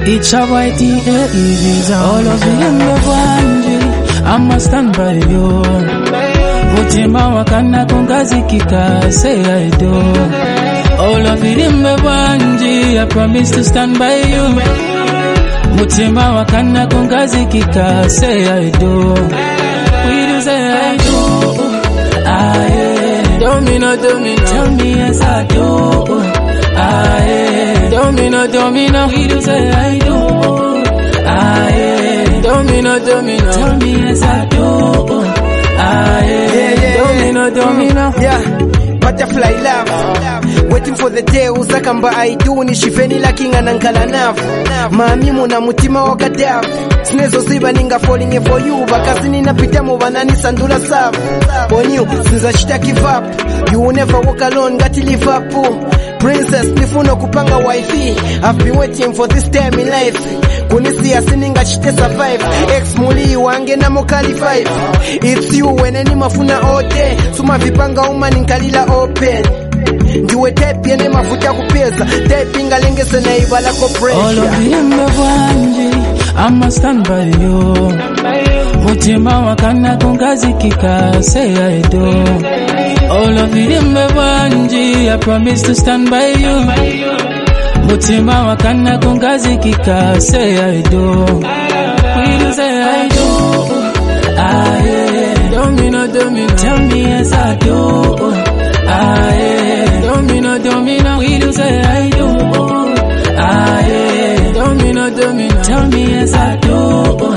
It's a white easy. All of them the one, I'ma stand by you. Mutima wakana kungazikika, say I do. All of them the one, I promise to stand by you. Mutima wakana kungazikika, say I do. We do say I do. Aye, domino, tell me yes I do. Aye, domino, we do say I do. Aye, domino, tell me yes I do. Aye, domino, yeah. Butterfly love, waiting for the day uzakamba I do nishifeni lakinga nankala nafu maamimu na mutima wakadafu sinezo ziba ninga falling for you bakazi ninapita mu banani sandula safu on you since I shita give up you will never walk alone gati Liverpool princess nifuno kupanga wifi I've been waiting for this time in life kunisi asininga chite survive ex muli wange na mokali 5 it's you when any mafuna ote suma vipanga uma ninkalila open ndiwe type yene mafuta kupeza type ingalengese na ibala ko pressure all of them wanje I'ma stand by you mutima wakana kungazikika say I do all of them wanje I promise to stand by you mutima wakana kungazikika say I do we do say I do aye domino tell me yes I do aye domino we do say I do aye domino tell me yes I do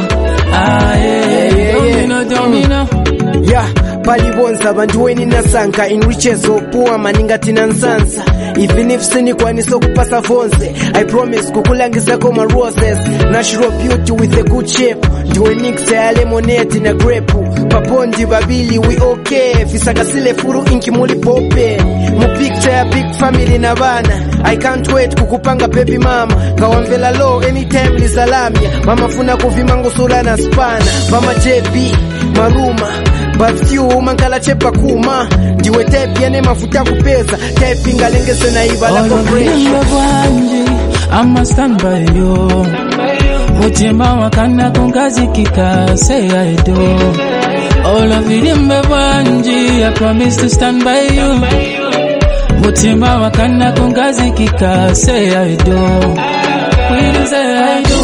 aye domino yeah pali bonza bantu weni nasanka in riches or poor maninga tinansansa even if sini kwani so kupasa fonse I promise kukulangisa koma roses natural beauty with a good shape ndiwe mix ya lemonade na grape papondi babili we okay fisaka sile furu inki muli pope mu picture ya big family na bana I can't wait kukupanga baby mama kawamvela low anytime lisalamia mama funa kuvimango sula na spana mama JB maruma but you mankala chepa kuma ndiwe type yene mafuta kupeza type ingalengese na ibala compression I'ma stand by you mutima wakana kungazikika say I do all of them wanje I promise to stand by you mutima wakana kungazikika say I do we do say I do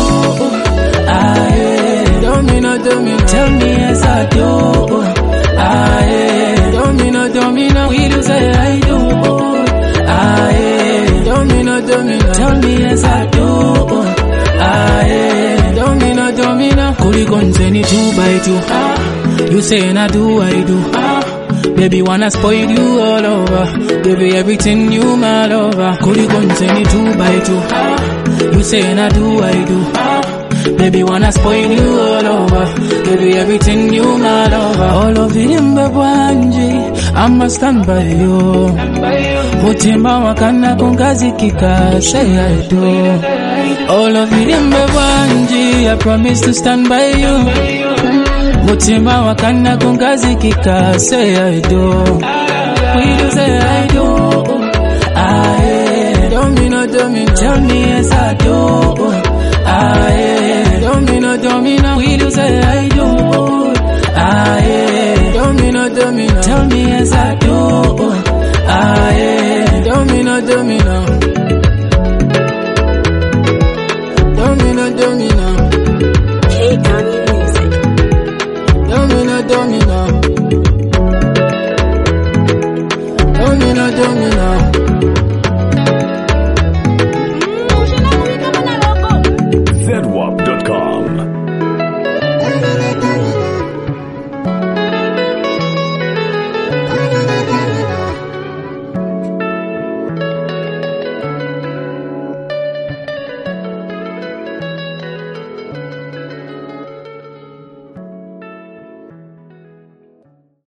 aye domino tell me yes I do aye domino we do say I do aye domino tell me yes I do aye domino kulikonzeni 2 by 2 you saying I do baby wanna spoil you all over give you everything you my lover kulikonzeni 2 by 2 you saying I do baby wanna spoil you all over give you everything you my lover all of them wanje I'ma stand by you mutima wakana kungazikika say I do all of them wanje I promise to stand by you mutima wakana kungazikika say I do we do say I do aye domino tell me yes I do